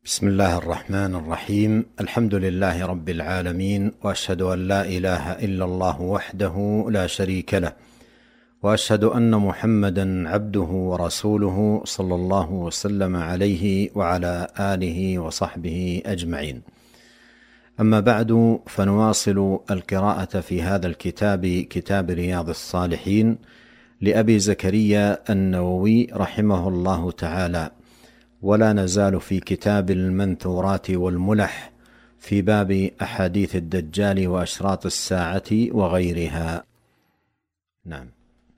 بسم الله الرحمن الرحيم. الحمد لله رب العالمين، وأشهد أن لا إله إلا الله وحده لا شريك له، وأشهد أن محمدا عبده ورسوله صلى الله وسلم عليه وعلى آله وصحبه أجمعين. أما بعد، فنواصل القراءة في هذا الكتاب، كتاب رياض الصالحين لأبي زكريا النووي رحمه الله تعالى، ولا نزال في كتاب المنثورات والملح في باب أحاديث الدجال وأشراط الساعة وغيرها. نعم.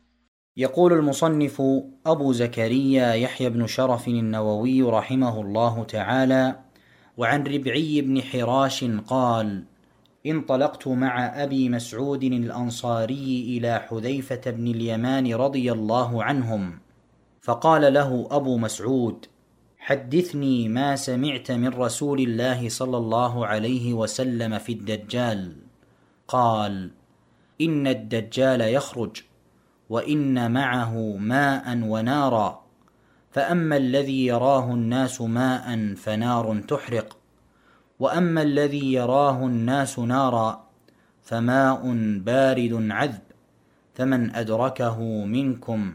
يقول المصنف أبو زكريا يحيى بن شرف النووي رحمه الله تعالى: وعن ربعي بن حراش قال: انطلقت مع أبي مسعود الأنصاري إلى حذيفة بن اليمان رضي الله عنهم، فقال له أبو مسعود: حدثني ما سمعت من رسول الله صلى الله عليه وسلم في الدجال. قال: إن الدجال يخرج، وإن معه ماء ونارا، فأما الذي يراه الناس ماء فنار تحرق، وأما الذي يراه الناس نارا فماء بارد عذب، فمن أدركه منكم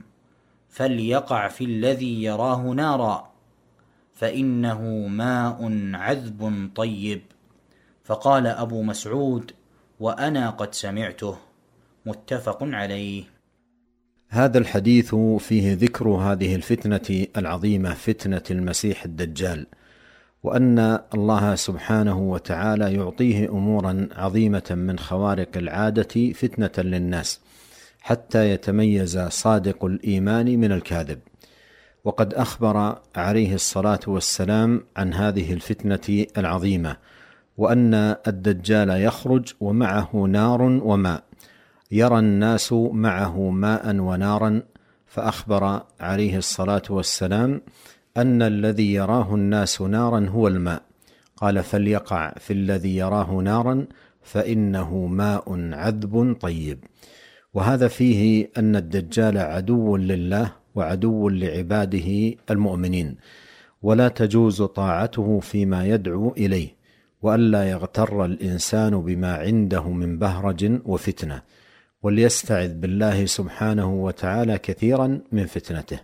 فليقع في الذي يراه نارا، فإنه ماء عذب طيب. فقال أبو مسعود: وأنا قد سمعته. متفق عليه. هذا الحديث فيه ذكر هذه الفتنة العظيمة، فتنة المسيح الدجال، وأن الله سبحانه وتعالى يعطيه أمورا عظيمة من خوارق العادة فتنة للناس، حتى يتميز صادق الإيمان من الكاذب. وقد أخبر عليه الصلاة والسلام عن هذه الفتنة العظيمة، وأن الدجال يخرج ومعه نار وماء، يرى الناس معه ماء ونارا، فأخبر عليه الصلاة والسلام أن الذي يراه الناس نارا هو الماء، قال: فليقع في الذي يراه نارا فإنه ماء عذب طيب. وهذا فيه أن الدجال عدو لله وعدو لعباده المؤمنين، ولا تجوز طاعته فيما يدعو إليه، وألا يغتر الإنسان بما عنده من بهرج وفتنة، وليستعذ بالله سبحانه وتعالى كثيرا من فتنته.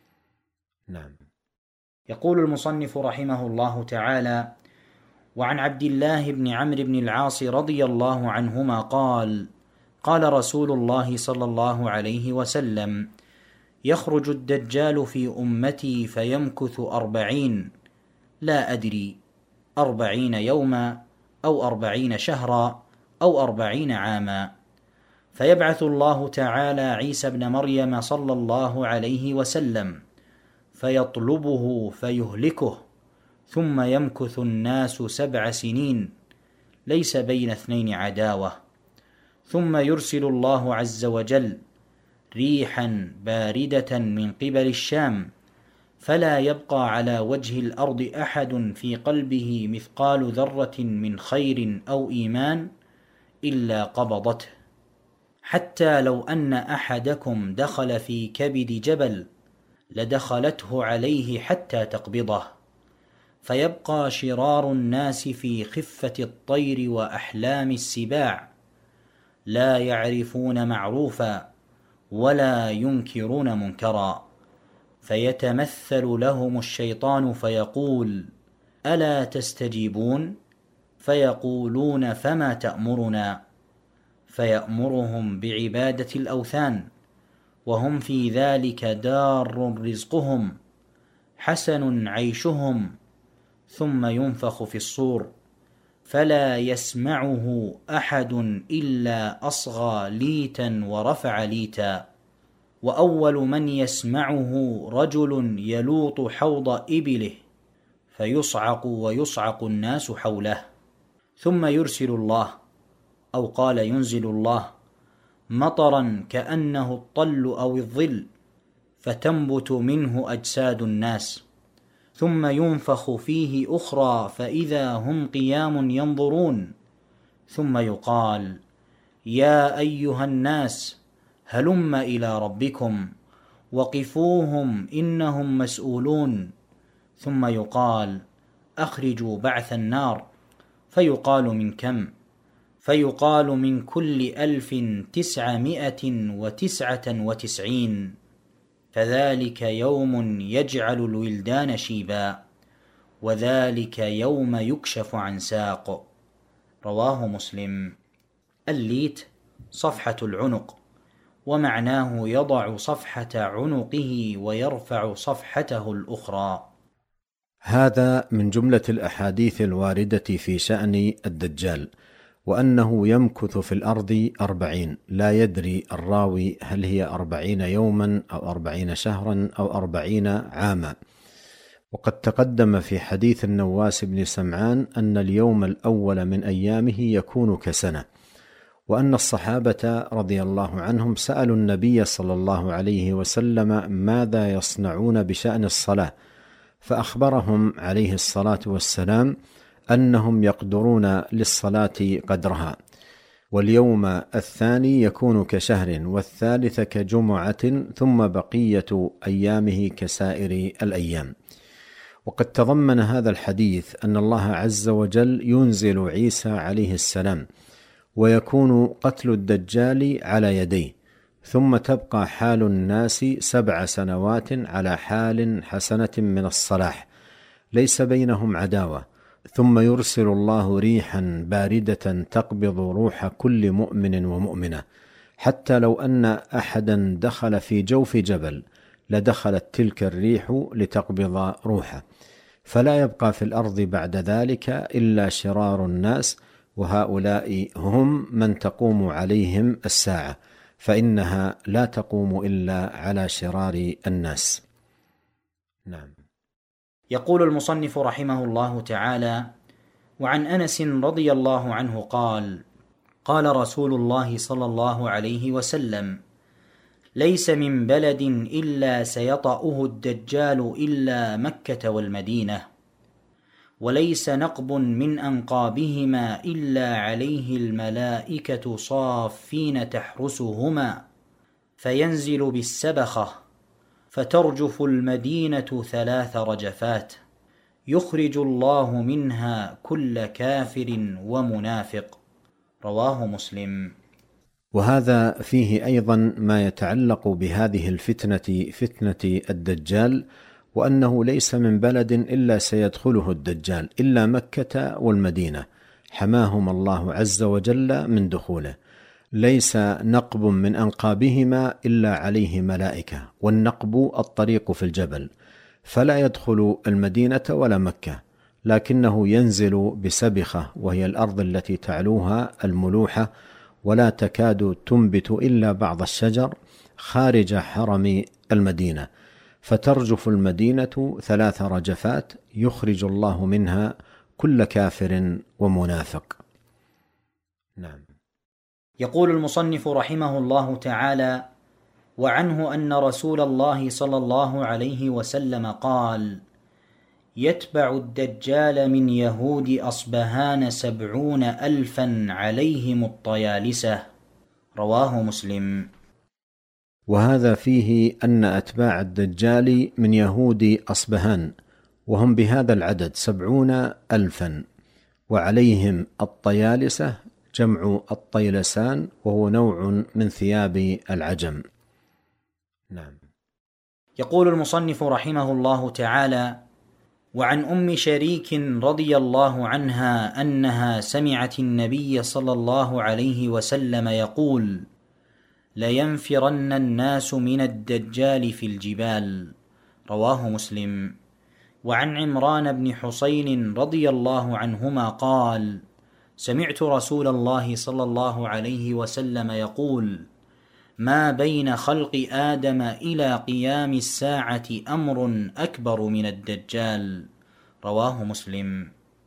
نعم. يقول المصنف رحمه الله تعالى: وعن عبد الله بن عمرو بن العاص رضي الله عنهما قال: قال رسول الله صلى الله عليه وسلم: يخرج الدجال في أمتي فيمكث 40، لا أدري 40 يوما أو 40 شهرا أو 40 عاما، فيبعث الله تعالى عيسى بن مريم صلى الله عليه وسلم فيطلبه فيهلكه، ثم يمكث الناس 7 سنين ليس بين اثنين عداوة، ثم يرسل الله عز وجل ريحا باردة من قبل الشام، فلا يبقى على وجه الأرض أحد في قلبه مثقال ذرة من خير أو إيمان إلا قبضته، حتى لو أن أحدكم دخل في كبد جبل لدخلته عليه حتى تقبضه، فيبقى شرار الناس في خفة الطير وأحلام السباع، لا يعرفون معروفا ولا ينكرون منكرا، فيتمثل لهم الشيطان فيقول: ألا تستجيبون؟ فيقولون: فما تأمرنا؟ فيأمرهم بعبادة الأوثان، وهم في ذلك دار رزقهم حسن عيشهم، ثم ينفخ في الصور فلا يسمعه أحد إلا أصغى ليتا ورفع ليتا، وأول من يسمعه رجل يلوط حوض إبله فيصعق ويصعق الناس حوله، ثم يرسل الله، أو قال ينزل الله، مطرا كأنه الطل أو الظل، فتنبت منه أجساد الناس، ثم ينفخ فيه أخرى فإذا هم قيام ينظرون، ثم يقال: يا أيها الناس هلم إلى ربكم وقفوهم إنهم مسؤولون، ثم يقال: أخرجوا بعث النار، فيقال من كم؟ فيقال من كل 1999، فذلك يوم يجعل الولدان شيبا، وذلك يوم يكشف عن ساق. رواه مسلم. الليت صفحة العنق، ومعناه يضع صفحة عنقه ويرفع صفحته الأخرى. هذا من جملة الأحاديث الواردة في شأن الدجال، وأنه يمكث في الأرض 40، لا يدري الراوي هل هي 40 يوما أو 40 شهرا أو 40 عاما. وقد تقدم في حديث النواس بن سمعان أن اليوم الأول من أيامه يكون كسنة، وأن الصحابة رضي الله عنهم سألوا النبي صلى الله عليه وسلم ماذا يصنعون بشأن الصلاة، فأخبرهم عليه الصلاة والسلام أنهم يقدرون للصلاة قدرها، واليوم الثاني يكون كشهر، والثالث كجمعة، ثم بقية أيامه كسائر الأيام. وقد تضمن هذا الحديث أن الله عز وجل ينزل عيسى عليه السلام، ويكون قتل الدجال على يديه، ثم تبقى حال الناس 7 سنوات على حال حسنة من الصلاح ليس بينهم عداوة، ثم يرسل الله ريحا باردة تقبض روح كل مؤمن ومؤمنة، حتى لو أن أحدا دخل في جوف جبل لدخلت تلك الريح لتقبض روحه، فلا يبقى في الأرض بعد ذلك إلا شرار الناس، وهؤلاء هم من تقوم عليهم الساعة، فإنها لا تقوم إلا على شرار الناس. نعم. يقول المصنف رحمه الله تعالى: وعن أنس رضي الله عنه قال: قال رسول الله صلى الله عليه وسلم: ليس من بلد إلا سيطأه الدجال إلا مكة والمدينة، وليس نقب من أنقابهما إلا عليه الملائكة صافين تحرسهما، فينزل بالسبخة فترجف المدينة 3 رجفات، يخرج الله منها كل كافر ومنافق. رواه مسلم. وهذا فيه أيضا ما يتعلق بهذه الفتنة، فتنة الدجال، وأنه ليس من بلد إلا سيدخله الدجال إلا مكة والمدينة، حماهما الله عز وجل من دخوله. ليس نقب من أنقابهما إلا عليه ملائكة، والنقب الطريق في الجبل، فلا يدخل المدينة ولا مكة، لكنه ينزل بسبخة، وهي الأرض التي تعلوها الملوحة ولا تكاد تنبت إلا بعض الشجر، خارج حرم المدينة، فترجف المدينة 3 رجفات، يخرج الله منها كل كافر ومنافق. نعم. يقول المصنف رحمه الله تعالى: وعنه أن رسول الله صلى الله عليه وسلم قال: يتبع الدجال من يهود أصبهان 70,000 عليهم الطيالسة. رواه مسلم. وهذا فيه أن أتباع الدجال من يهود أصبهان، وهم بهذا العدد 70,000، وعليهم الطيالسة جمع الطيلسان، وهو نوع من ثياب العجم. نعم. يقول المصنف رحمه الله تعالى: وعن أم شريك رضي الله عنها أنها سمعت النبي صلى الله عليه وسلم يقول: لينفرن الناس من الدجال في الجبال. رواه مسلم. وعن عمران بن حسين رضي الله عنهما قال: سمعت رسول الله صلى الله عليه وسلم يقول: ما بين خلق آدم إلى قيام الساعة أمر أكبر من الدجال. رواه مسلم.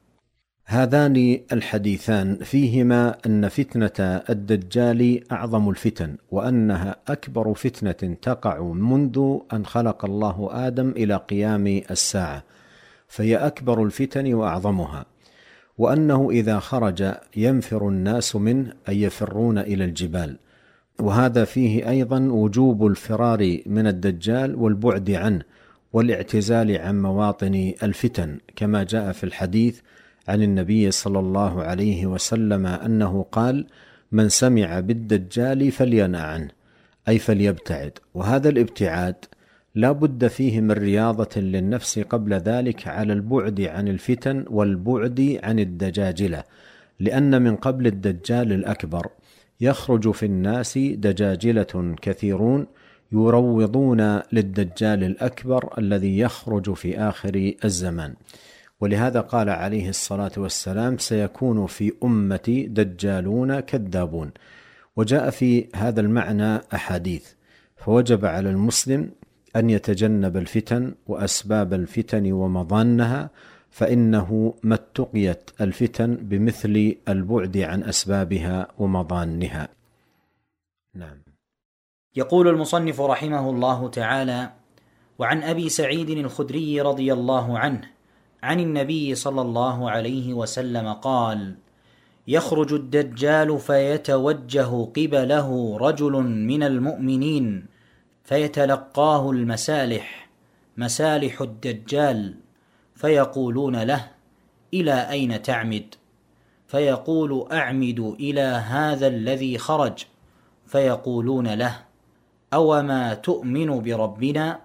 هذان الحديثان فيهما أن فتنة الدجال أعظم الفتن، وأنها أكبر فتنة تقع منذ أن خلق الله آدم إلى قيام الساعة، فهي أكبر الفتن وأعظمها، وأنه إذا خرج ينفر الناس منه، أي يفرون إلى الجبال. وهذا فيه أيضا وجوب الفرار من الدجال والبعد عنه، والاعتزال عن مواطن الفتن، كما جاء في الحديث عن النبي صلى الله عليه وسلم أنه قال: من سمع بالدجال فلينأ عنه، أي فليبتعد. وهذا الابتعاد لا بد فيه من رياضة للنفس قبل ذلك على البعد عن الفتن والبعد عن الدجاجلة، لأن من قبل الدجال الأكبر يخرج في الناس دجاجلة كثيرون يروضون للدجال الأكبر الذي يخرج في آخر الزمان. ولهذا قال عليه الصلاة والسلام: سيكون في أمتي دجالون كذابون. وجاء في هذا المعنى أحاديث، فوجب على المسلم أن يتجنب الفتن وأسباب الفتن ومضانها، فإنه ما اتقيت الفتن بمثل البعد عن أسبابها ومضانها. نعم. يقول المصنف رحمه الله تعالى: وعن أبي سعيد الخدري رضي الله عنه عن النبي صلى الله عليه وسلم قال: يخرج الدجال فيتوجه قبله رجل من المؤمنين فيتلقاه المسالح، مسالح الدجال، فيقولون له: إلى أين تعمد؟ فيقول: أعمد إلى هذا الذي خرج. فيقولون له: أوما تؤمن بربنا؟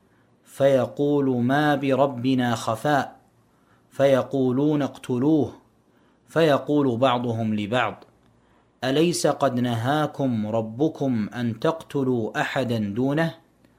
فيقول: ما بربنا خفاء. فيقولون: اقتلوه. فيقول بعضهم لبعض: أليس قد نهاكم ربكم أن تقتلوا أحدا دونه؟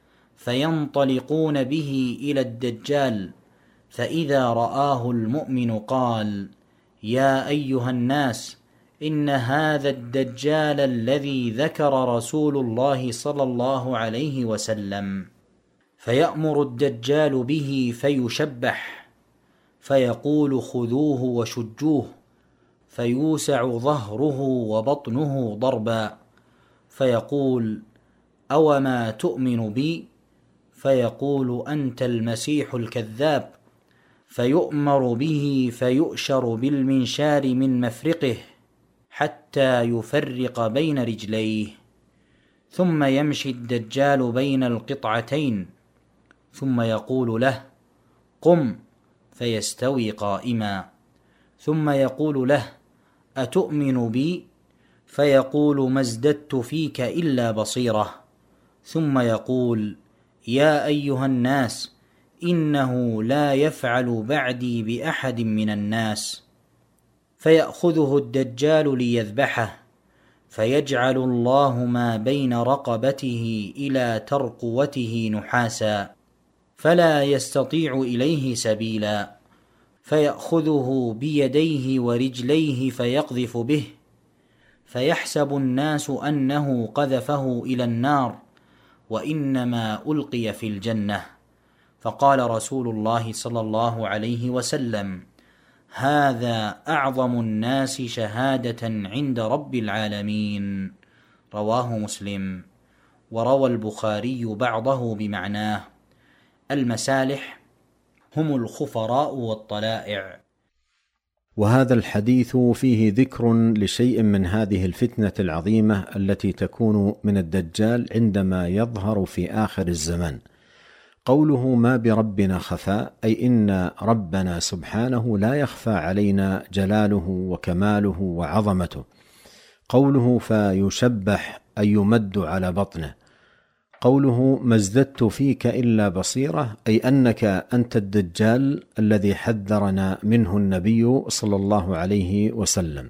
فينطلقون به إلى الدجال، فإذا رآه المؤمن قال: يا أيها الناس، إن هذا الدجال الذي ذكر رسول الله صلى الله عليه وسلم. فيأمر الدجال به فيشبح، فيقول: خذوه وشجوه. فيوسع ظهره وبطنه ضربا، فيقول: أوما تؤمن بي؟ فيقول: أنت المسيح الكذاب. فيؤمر به فيؤشر بالمنشار من مفرقه حتى يفرق بين رجليه، ثم يمشي الدجال بين القطعتين، ثم يقول له: قم، فيستوي قائما، ثم يقول له: أتؤمن بي؟ فيقول: ما ازددت فيك إلا بصيرة. ثم يقول: يا أيها الناس، إنه لا يفعل بعدي بأحد من الناس. فيأخذه الدجال ليذبحه، فيجعل الله ما بين رقبته إلى ترقوته نحاسا، فلا يستطيع إليه سبيلا. فيأخذه بيديه ورجليه فيقذف به، فيحسب الناس أنه قذفه إلى النار، وإنما ألقي في الجنة. فقال رسول الله صلى الله عليه وسلم: هذا أعظم الناس شهادة عند رب العالمين. رواه مسلم. وروى البخاري بعضه بمعناه. المسالح هم الخفراء والطلائع. وهذا الحديث فيه ذكر لشيء من هذه الفتنة العظيمة التي تكون من الدجال عندما يظهر في آخر الزمان. قوله ما بربنا خفاء، أي إن ربنا سبحانه لا يخفى علينا جلاله وكماله وعظمته. قوله فيشبح، أي يمد على بطنه. قوله ما ازددت فيك إلا بصيرة، أي أنك أنت الدجال الذي حذرنا منه النبي صلى الله عليه وسلم.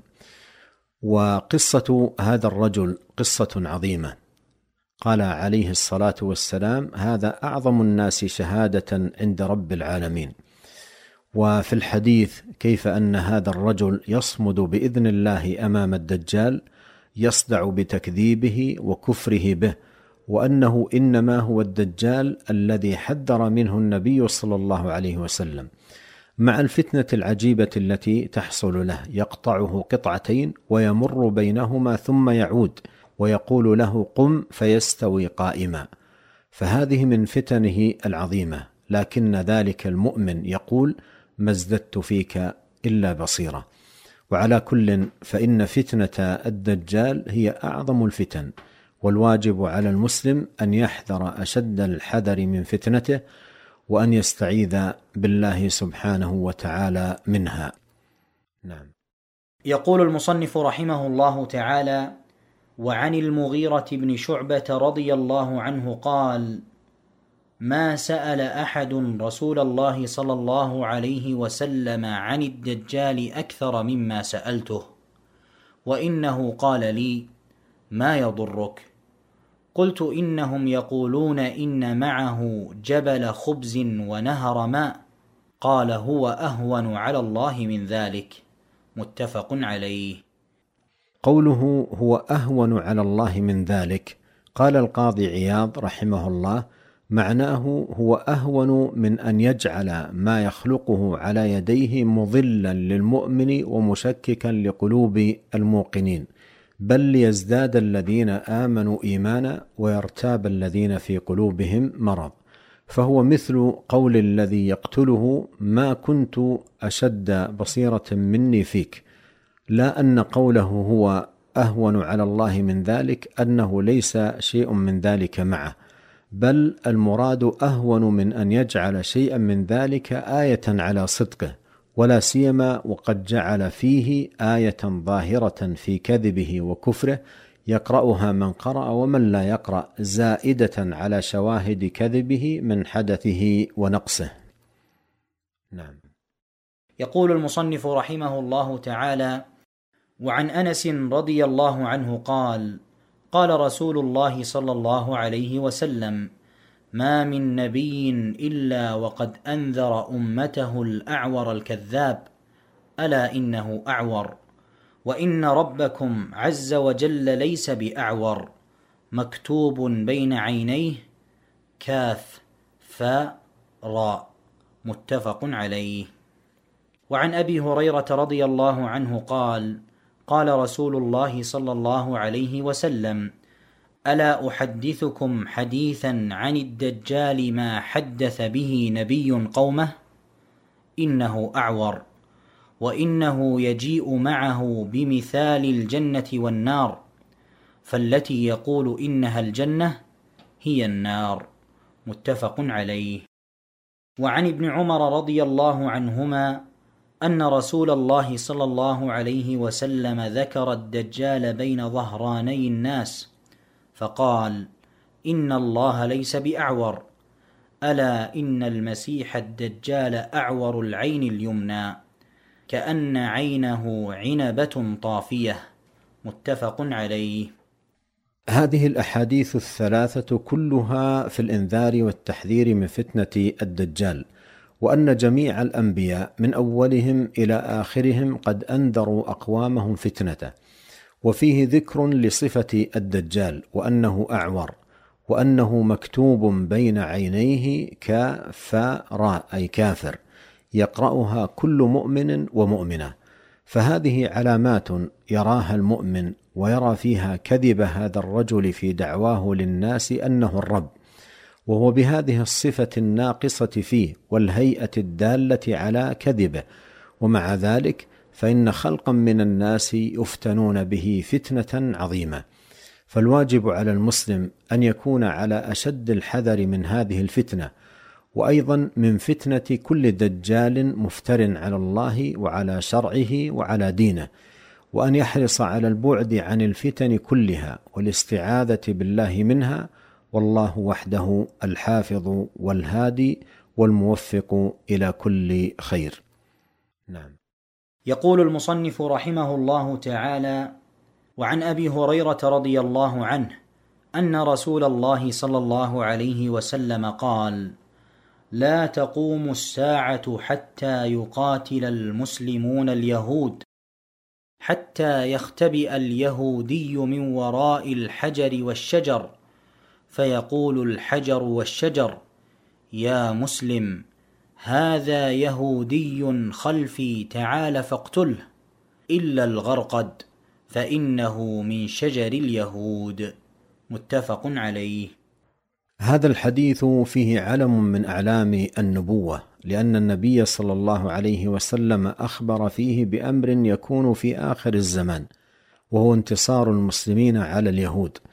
وقصة هذا الرجل قصة عظيمة. قال عليه الصلاة والسلام: هذا أعظم الناس شهادة عند رب العالمين. وفي الحديث كيف أن هذا الرجل يصمد بإذن الله أمام الدجال، يصدع بتكذيبه وكفره به، وأنه إنما هو الدجال الذي حذر منه النبي صلى الله عليه وسلم، مع الفتنة العجيبة التي تحصل له. يقطعه قطعتين ويمر بينهما ثم يعود ويقول له: قم، فيستوي قائما. فهذه من فتنه العظيمة. لكن ذلك المؤمن يقول: ما ازددت فيك إلا بصيرة. وعلى كل، فإن فتنة الدجال هي أعظم الفتن، والواجب على المسلم أن يحذر أشد الحذر من فتنته، وأن يستعيذ بالله سبحانه وتعالى منها. نعم. يقول المصنف رحمه الله تعالى: وعن المغيرة بن شعبة رضي الله عنه قال: ما سأل أحد رسول الله صلى الله عليه وسلم عن الدجال أكثر مما سألته، وإنه قال لي: ما يضرك؟ قلت: إنهم يقولون إن معه جبل خبز ونهر ماء. قال: هو أهون على الله من ذلك. متفق عليه. قوله هو أهون على الله من ذلك، قال القاضي عياض رحمه الله: معناه هو أهون من أن يجعل ما يخلقه على يديه مضلا للمؤمن ومشككا لقلوب الموقنين، بل ليزداد الذين آمنوا إيمانا ويرتاب الذين في قلوبهم مرض. فهو مثل قول الذي يقتله: ما كنت أشد بصيرة مني فيك. لا أن قوله هو أهون على الله من ذلك أنه ليس شيء من ذلك معه، بل المراد أهون من أن يجعل شيئا من ذلك آية على صدقه، ولا سيما وقد جعل فيه آية ظاهرة في كذبه وكفره يقرأها من قرأ ومن لا يقرأ، زائدة على شواهد كذبه من حدثه ونقصه. نعم. يقول المصنف رحمه الله تعالى: وعن أنس رضي الله عنه قال: قال رسول الله صلى الله عليه وسلم: ما من نبي إلا وقد أنذر أمته الأعور الكذاب، ألا إنه أعور، وإن ربكم عز وجل ليس بأعور، مكتوب بين عينيه كاف فاء راء. متفق عليه. وعن أبي هريرة رضي الله عنه قال: قال رسول الله صلى الله عليه وسلم: ألا أحدثكم حديثا عن الدجال ما حدث به نبي قومه؟ إنه أعور، وإنه يجيء معه بمثال الجنة والنار، فالتي يقول إنها الجنة هي النار. متفق عليه. وعن ابن عمر رضي الله عنهما أن رسول الله صلى الله عليه وسلم ذكر الدجال بين ظهراني الناس فقال: إن الله ليس بأعور، ألا إن المسيح الدجال أعور العين اليمنى، كأن عينه عنبة طافية. متفق عليه. هذه الأحاديث الثلاثة كلها في الإنذار والتحذير من فتنة الدجال، وأن جميع الأنبياء من أولهم إلى آخرهم قد أنذروا أقوامهم فتنته. وفيه ذكر لصفة الدجال وأنه أعور، وأنه مكتوب بين عينيه كافر أي كافر، يقرأها كل مؤمن ومؤمنة. فهذه علامات يراها المؤمن ويرى فيها كذب هذا الرجل في دعواه للناس أنه الرب، وهو بهذه الصفة الناقصة فيه والهيئة الدالة على كذبه. ومع ذلك فإن خلقا من الناس يفتنون به فتنة عظيمة. فالواجب على المسلم أن يكون على أشد الحذر من هذه الفتنة، وأيضا من فتنة كل دجال مفتر على الله وعلى شرعه وعلى دينه، وأن يحرص على البعد عن الفتن كلها والاستعاذة بالله منها، والله وحده الحافظ والهادي والموفق إلى كل خير. نعم. يقول المصنف رحمه الله تعالى: وعن أبي هريرة رضي الله عنه أن رسول الله صلى الله عليه وسلم قال: لا تقوم الساعة حتى يقاتل المسلمون اليهود، حتى يختبئ اليهودي من وراء الحجر والشجر، فيقول الحجر والشجر: يا مسلم، هذا يهودي خلفي، تعال فاقتله، إلا الغرقد فإنه من شجر اليهود. متفق عليه. هذا الحديث فيه علم من أعلام النبوة، لأن النبي صلى الله عليه وسلم أخبر فيه بأمر يكون في آخر الزمان، وهو انتصار المسلمين على اليهود،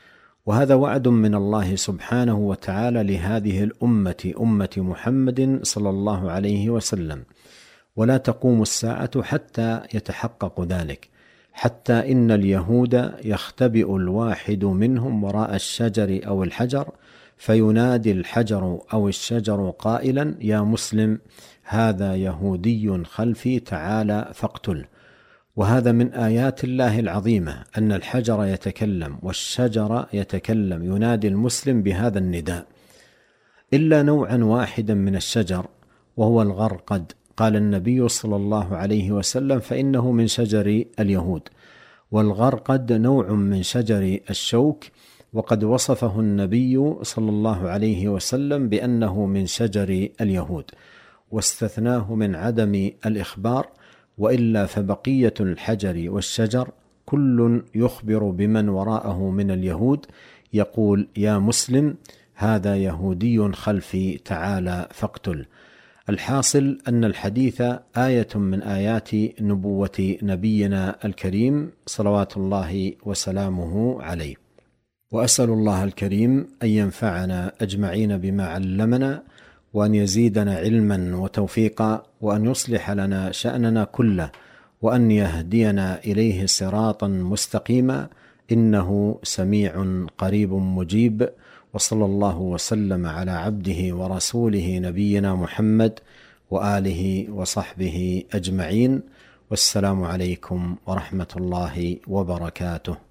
وهذا وعد من الله سبحانه وتعالى لهذه الأمة، أمة محمد صلى الله عليه وسلم. ولا تقوم الساعة حتى يتحقق ذلك، حتى إن اليهود يختبئ الواحد منهم وراء الشجر أو الحجر، فينادي الحجر أو الشجر قائلا: يا مسلم، هذا يهودي خلفي، تعالى فاقتله. وهذا من آيات الله العظيمة أن الحجر يتكلم والشجر يتكلم، ينادي المسلم بهذا النداء، إلا نوعا واحدا من الشجر وهو الغرقد. قال النبي صلى الله عليه وسلم: فإنه من شجر اليهود. والغرقد نوع من شجر الشوك، وقد وصفه النبي صلى الله عليه وسلم بأنه من شجر اليهود، واستثناه من عدم الإخبار، وإلا فبقية الحجر والشجر كل يخبر بمن وراءه من اليهود، يقول: يا مسلم، هذا يهودي خلفي، تعالى فاقتل. الحاصل أن الحديث آية من آيات نبوة نبينا الكريم صلوات الله وسلامه عليه. وأسأل الله الكريم أن ينفعنا أجمعين بما علمنا، وأن يزيدنا علما وتوفيقا، وأن يصلح لنا شأننا كله، وأن يهدينا إليه صراطا مستقيما، إنه سميع قريب مجيب. وصلى الله وسلم على عبده ورسوله نبينا محمد وآله وصحبه أجمعين، والسلام عليكم ورحمة الله وبركاته.